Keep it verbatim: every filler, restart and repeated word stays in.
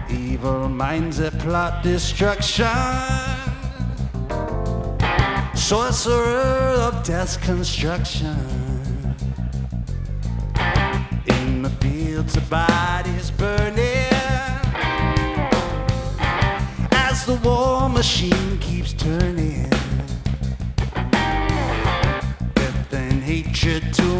Evil minds that plot destruction, sorcerer of death's construction. In the fields of bodies burning, as the war machine keeps turning, death and hatred to